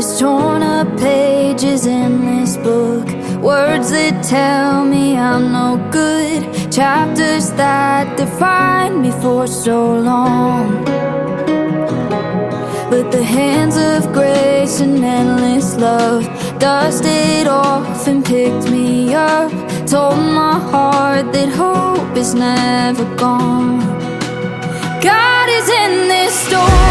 There's torn up pages in this book, words that tell me I'm no good, chapters that define me for so long. But the hands of grace and endless love dusted off and picked me up, told my heart that hope is never gone. God is in this storm.